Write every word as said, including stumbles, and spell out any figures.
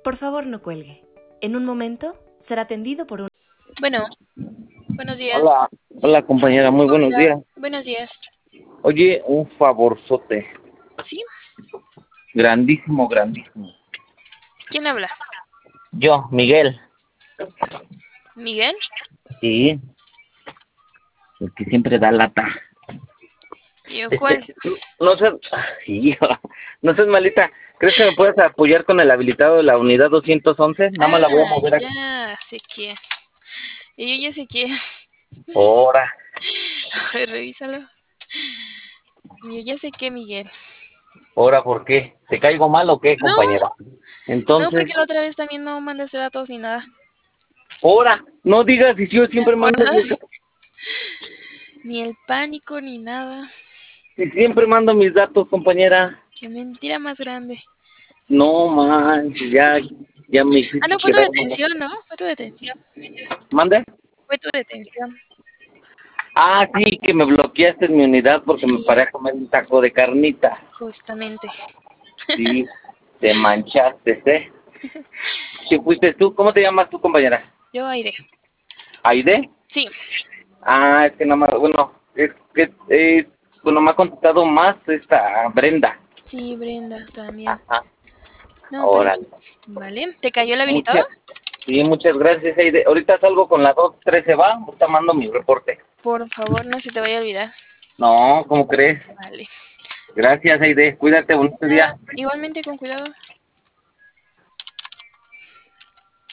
Por favor, no cuelgue. En un momento será atendido por un... Bueno, buenos días. Hola, hola compañera, muy buenos Hola, días. buenos días. Oye, un favorzote, ¿Sí? grandísimo, grandísimo. ¿Quién habla? Yo, Miguel. ¿Miguel? Sí, el que siempre da lata. ¿Y yo Este, cuál? no seas, hijo, no seas malita. ¿Crees que me puedes apoyar con el habilitado de la unidad doscientos once? Nada más la voy a Ah, mover aquí. ya sé quién. Y yo ya sé quién. Ahora, A ver, revísalo. Y yo ya sé qué, Miguel. ahora, ¿por qué? ¿Te caigo mal o qué, No, compañera? no, Entonces, porque la otra vez también no mandaste datos ni nada. ahora, no digas si yo ¿Te siempre mando acuerdas? mis datos. Ni el pánico ni nada. Si siempre mando mis datos, compañera. Qué mentira más grande. No manches, ya, ya me Ah, hiciste no, fue tu quedar mal. detención, ¿no? Fue tu detención. ¿Mande? Fue tu detención. Ah, sí, que me bloqueaste en mi unidad porque me Sí, paré a comer un taco de carnita. justamente. Sí, te manchaste, ¿eh? ¿Qué fuiste tú? ¿Cómo te llamas tú, compañera? Yo aire. ¿Aide? Sí, Ah, es que nada más, bueno, es que, eh, bueno, me ha contestado más esta Brenda. sí, Brenda también. Ajá, No, pues, órale. vale. ¿Te cayó el habilitador? Muchas, sí, muchas gracias, Aide. Ahorita salgo con la dos trece, ¿va? Ahorita mando mi reporte. Por favor, no se te vaya a olvidar. No, ¿cómo crees? Vale. Gracias, Aide. Cuídate, bonito Nada, día. igualmente con cuidado.